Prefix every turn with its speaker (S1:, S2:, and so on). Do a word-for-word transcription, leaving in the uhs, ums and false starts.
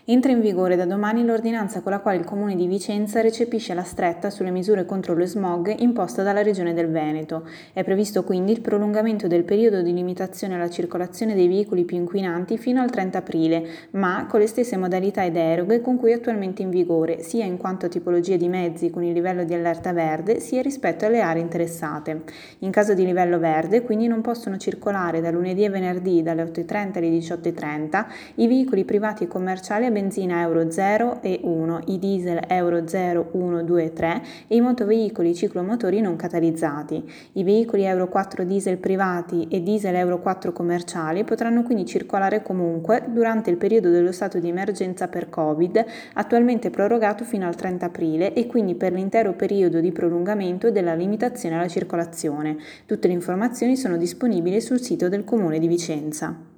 S1: Entra in vigore da domani l'ordinanza con la quale il Comune di Vicenza recepisce la stretta sulle misure contro lo smog imposta dalla Regione del Veneto. È previsto quindi il prolungamento del periodo di limitazione alla circolazione dei veicoli più inquinanti fino al trenta aprile, ma con le stesse modalità e deroghe con cui è attualmente in vigore, sia in quanto a tipologie di mezzi con il livello di allerta verde, sia rispetto alle aree interessate. In caso di livello verde, quindi non possono circolare da lunedì e venerdì dalle otto e trenta alle diciotto e trenta i veicoli privati e commerciali a benzina Euro zero e uno, i diesel Euro zero, uno, due e tre e i motoveicoli ciclomotori non catalizzati. I veicoli Euro quattro diesel privati e diesel Euro quattro commerciali potranno quindi circolare comunque durante il periodo dello stato di emergenza per Covid, attualmente prorogato fino al trenta aprile e quindi per l'intero periodo di prolungamento della limitazione alla circolazione. Tutte le informazioni sono disponibili sul sito del Comune di Vicenza.